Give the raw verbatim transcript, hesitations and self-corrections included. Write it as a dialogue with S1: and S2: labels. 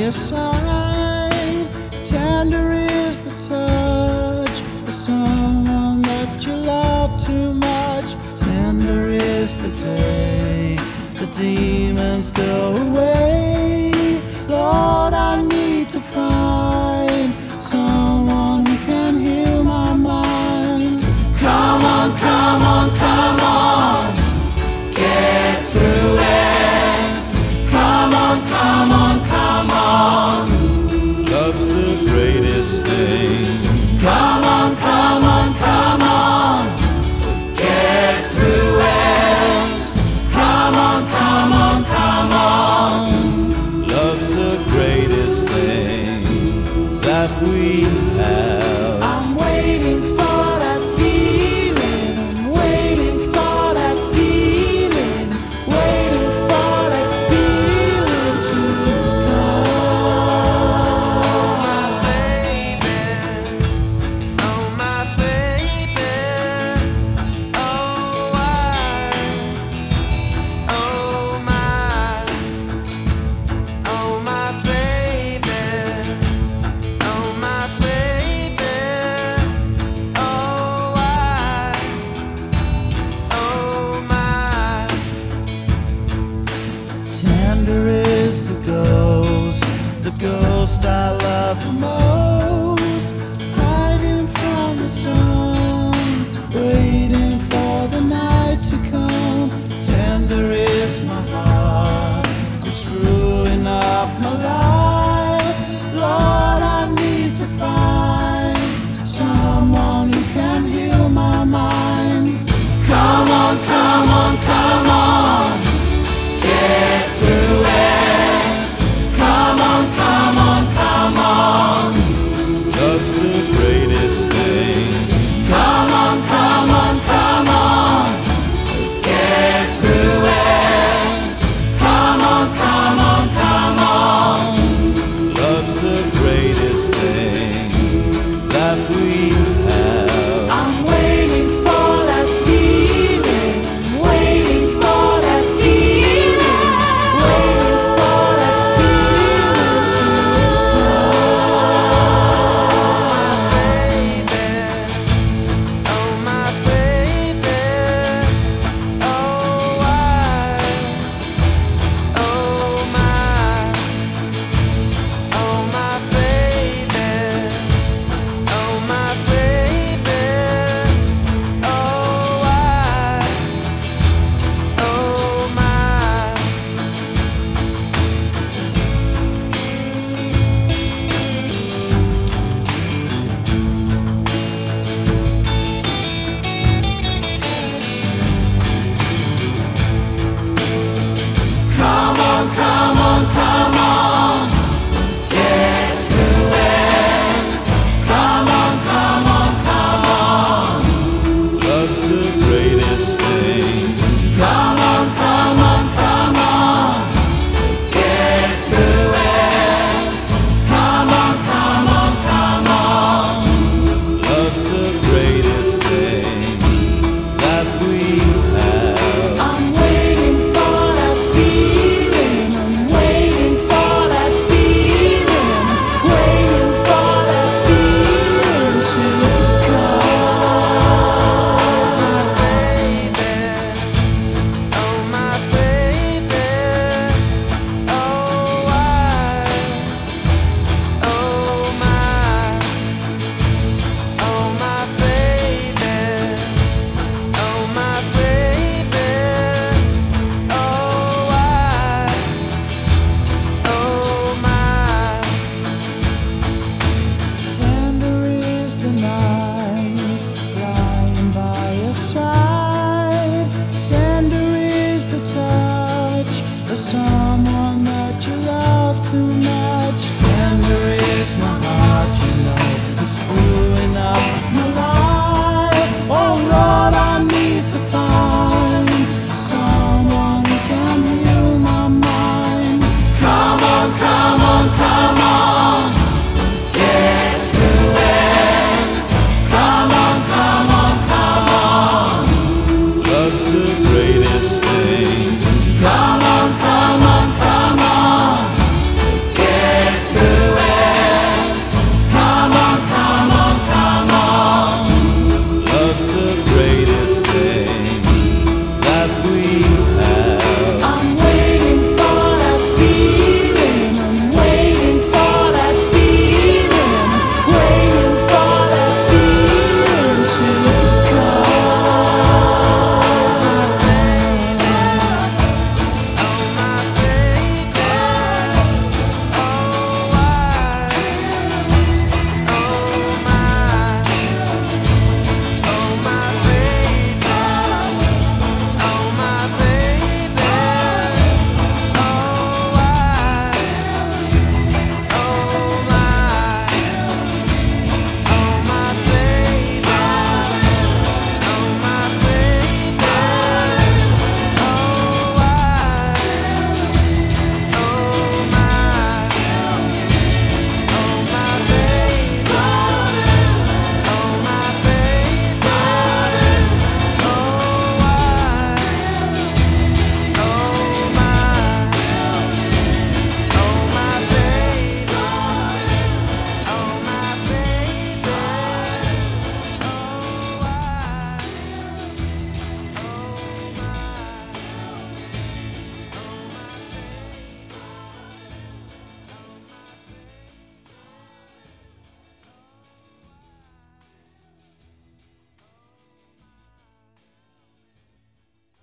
S1: your side. Tender is the touch of someone that you love too much. Tender is the day the demons go away. Lord, I need to find someone who can heal my mind. Come on, come on, come on, get through it. Come on, come on, come on, love's the greatest thing. Come on, come on, come on, get through it. Come on, come on, come on, love's the greatest thing that we have. I'm waiting for that feeling. I'm waiting for that feeling. Waiting for that feeling to Tender is the ghost, the ghost I love the most, hiding from the sun, waiting for the night to come. Tender is my heart, I'm screwing up my life. Lord, I need to find someone who can heal my mind. Come on, come on, come on, get through it. Come on, come on, come on, love's the greatest thing. Come on, come on, come on, get through it. Come on, come on, come on, love's the greatest thing that we have. I'm waiting for that feeling. I'm waiting for that feeling. Waiting for that feeling to come. Oh my baby, oh I, oh my, oh my baby, oh my baby, oh I, oh my. Come on, come on, come on, get through it. Come on, come on, come on, love's the greatest thing. Come on, come on, come on, get through it. Come on, come on, come on, love's the greatest thing that we have. I'm waiting for that feeling. I'm waiting for that feeling. Waiting for that feeling to come. Baby, oh my baby, oh I, oh my, oh my baby, oh my baby, oh I, oh my. Tender is the night, lying by your side. Tender is the touch of someone that you love too much. Tender is my heart, you